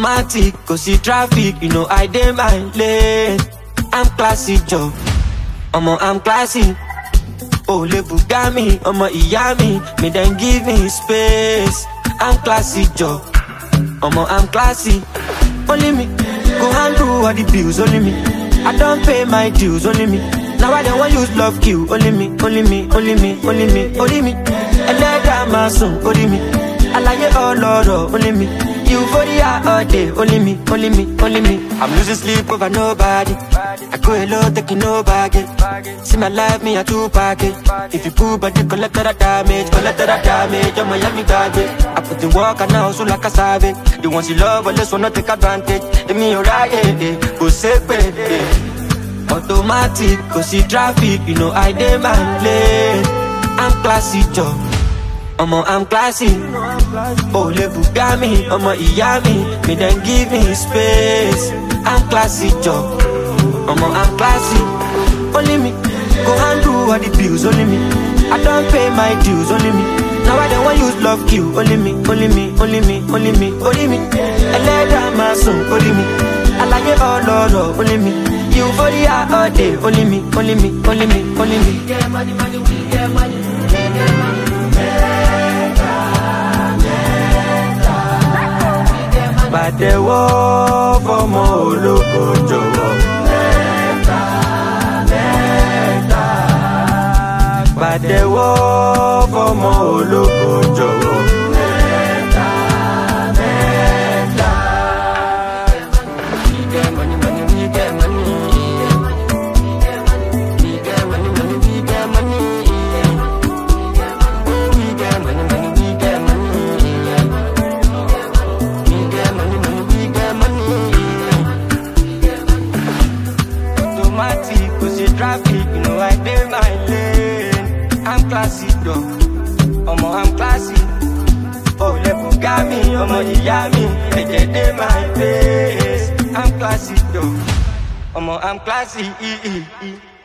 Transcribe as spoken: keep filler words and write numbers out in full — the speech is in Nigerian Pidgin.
Automatic, go see traffic, you know I dey my lane. I'm classy, Joe. Omo, I'm classy. Oh, le Bugami, omo Iyami, me then give me space. I'm classy, Joe. Omo, I'm classy. Only me, go handle all the bills, only me. I don't pay my dues, only me. Now I don't want use love kill, only me, only me, only me, only me, only me. And let that my son, only me. I like it all, Lord, only me. Euphoria all day, only me, only me, only me. I'm losing sleep over nobody. I go alone, taking no baggage. See my life, me a two package. If you pull body, collect that damage, collect that damage. I'm Miami garbage. I put the work and now so like a savage. The ones you love, but let's wanna take advantage. Let me alright, eh, eh, go safe, eh, eh. Automatic, go see traffic, you know I dey my lane. I'm classy, Joe. Omo, I'm classy. Oh, le Bugami, omo Iyami, me then give me space. I'm classy, Joe. Omo, I'm classy. Only me, go handle all the bills, only me. I don't pay my dues, only me. Now I don't want use love kill, only me, only me, only me, only me, only me. I let down my son, only me. I like it all, Lord, only me. Euphoria all day, only me, only me, only me, only me. We get money, money, we get money, we get money. Pàtẹ́wọ́ fọ́mọ ológo jọ̀wọ́. Mẹ́ta, mẹ́ta. Pàtẹ́wọ́ fọ́mọ ológo jọ̀wọ́. Mẹ́ta, mẹ́ta. We get money, money, we get money. We get money, money, we get money. We get money, money, we get money. Automatic, go see traffic, you know I dey my lane. I'm classy, though. Omo, I'm classy. Oh, le Bugami, omo Iyami, they dey dey my place. I'm classy, though. Omo, I'm classy.